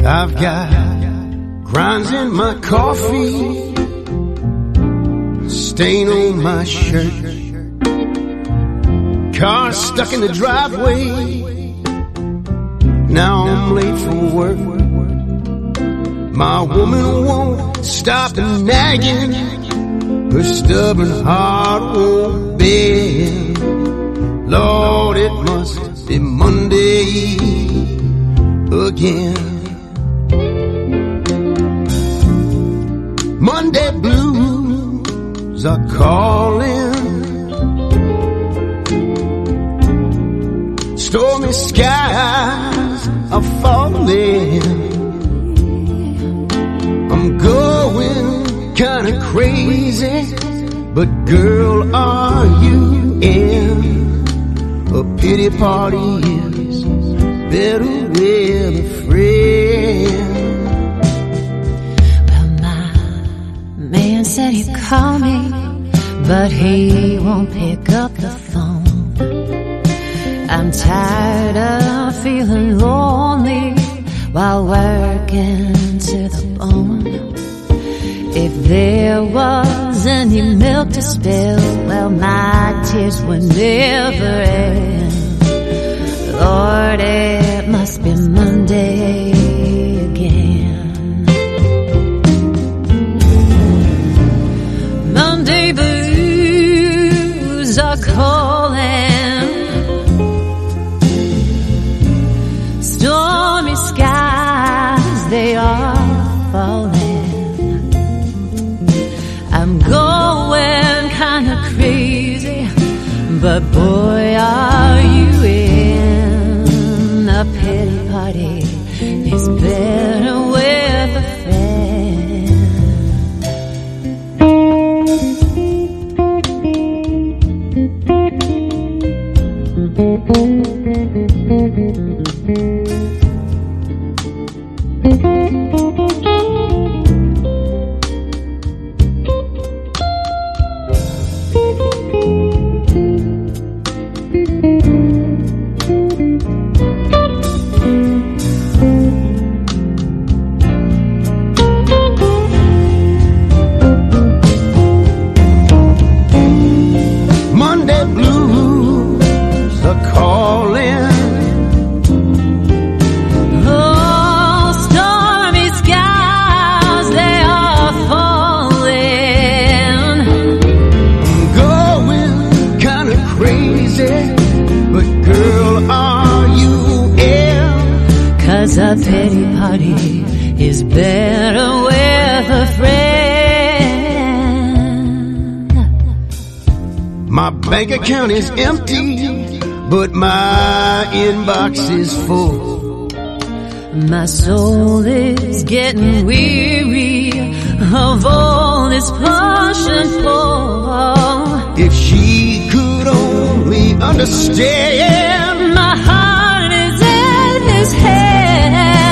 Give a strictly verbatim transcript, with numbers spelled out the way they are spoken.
I've got grinds in my coffee, stain on my shirt, car stuck in the driveway. Now I'm late for work. My woman won't stop nagging, her stubborn heart won't bend. Lord, it must be Monday again. Monday blues are calling, stormy skies are falling. I'm going kinda crazy, but girl, are you in? A pity party is better with a friend. Well, my man said he'd call me, but he won't pick up the phone. I'm tired of feeling lonely while working to the bone. If there was any milk to spill, well, my tears would never end. Lord, it must be Monday again. Monday blues are calling, stormy skies, they are falling. I'm going kinda crazy, but boy, are you in. A pity party is better with a a pity party is better with a friend. My bank account is empty, but my inbox is full. My soul is getting weary of all this push and pull. If she could only understand, my heart is in his hand.